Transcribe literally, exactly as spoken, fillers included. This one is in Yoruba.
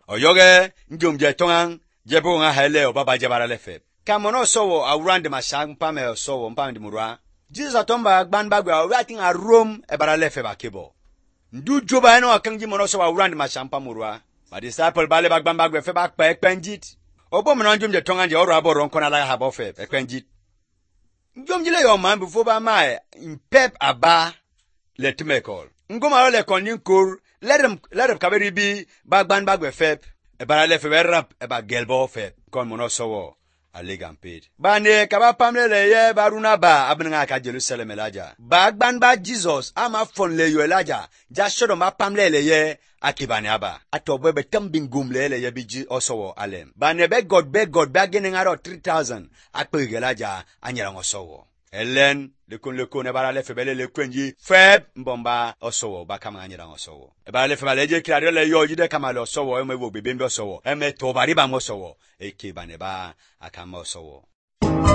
Oyoge njom je tongang je bo nga hele o baba je bara lefe. Kamono sowo awurande mashang pame sowo mpam di murwa. Jesus atomba gban bagwe awati nga Rome e bara lefe ba kebo. Ndu joba eno akangi mono sowo awurande mashang pamurwa. Ma disciple bale bagban bagwe fe bak pa ekpenjit. Obo mno njom je tongang je oro abo ronko na la habo fe ekpenjit. Njom jile yo man before ba mae impep aba let me call. Ngoma le konin kur let them let them kaberi bi bagban bagwe fep e bara le fe rap e ba gelbo fep kon mono sowo alegam page bane kaba pamle le ye baruna ba abnga ka Jerusalem elaja bagban ba Jesus ama fon le yo elaja ja shodo ma pamle le ye akibane aba atobo be tambingum le le ye biji osowo alem bane be God be God ba gene ngaro three thousand akpe elaja anyara ngosowo Ellen le kon le kon e bara le febele le kwenji feb mbomba osowo ba kama anyira osowo e bara le febele je kirare le yo jide kama le osowo e mewo bebe mbe osowo e me to bari ba osowo e ke ba ne ba akama osowo